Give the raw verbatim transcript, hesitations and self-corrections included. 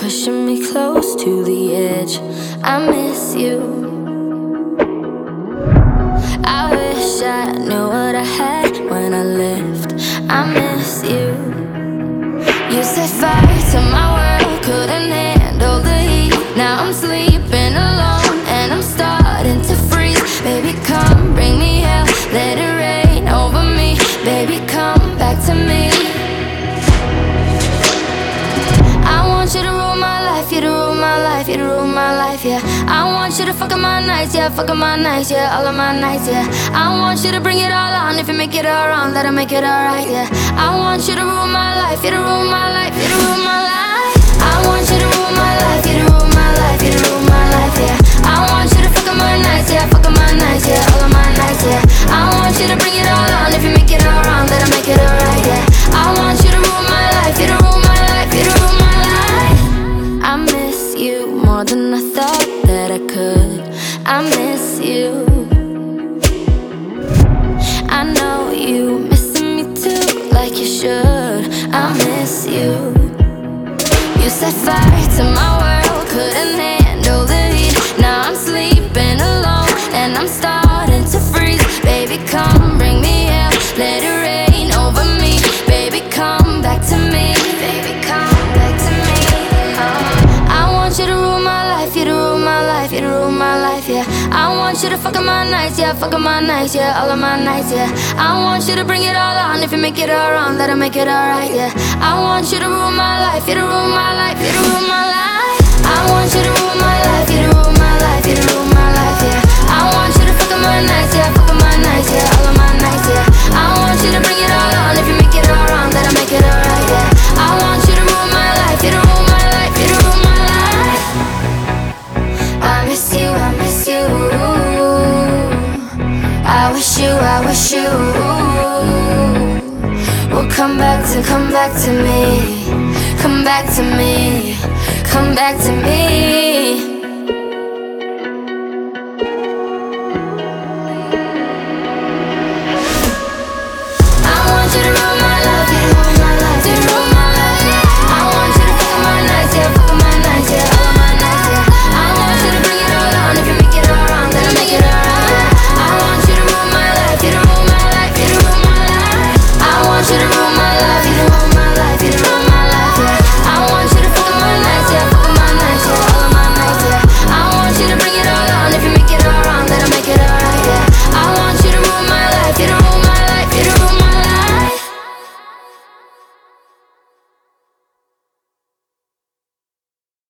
pushing me close to the edge. I miss you. I wish I knew what I had when I left. I miss you. You set fire to my world, couldn't handle the heat. Now I'm sleeping alone and I'm starting to freeze. Baby, come bring me hell, let it rain over me. Baby, come back to me. I want you to rule my life, you to rule my life, you to rule my life, yeah. I want you to fuck up my nights, yeah, fuck up my nights, yeah, all of my nights, yeah. I want you to bring it all on, if you make it all wrong, that'll make it alright, yeah. I want you to rule my life, you to rule my life, you to rule my life. I want you to rule my life, you to rule my life, you to rule my life, yeah. I want you to fuck up my nights, yeah, fuck up my nights, yeah, all of my nights, yeah. I want you to bring it all on, if you make it all wrong, that'll make it alright, yeah. I want you to rule my life, you to rule my life, you to rule my life. I miss you more than I thought that I could. I miss you. I know you missing me too, like you should. I miss you. You set fire to my world, couldn't handle the heat. Now I'm sleeping alone and I'm starting to freeze. Baby, come bring me hell, let it rain over me. Baby, come back to me. Baby, come back to me. Oh. I want you to rule my life, you to rule my life, you to rule my life, yeah. I want you to fuck up my nights, yeah, fuck up my nights, yeah, all of my nights, yeah. I want you to bring it all on, if you make it all wrong, that'll make it alright, yeah. I want you to rule my life, you to rule my life, you to rule my life. I want you to rule my life, you to rule my life, you to rule my life, yeah. I want you to fuck up my nights, yeah, fuck up my nights, yeah, all of my nights, yeah. I want you to bring it all on, if you make it all wrong, that'll make it alright, yeah. I want you to rule my life, you to rule my life, you to rule my life. I miss you, I miss you. I wish you, I wish you will come back to, come back to me. Come back to me, come back to me.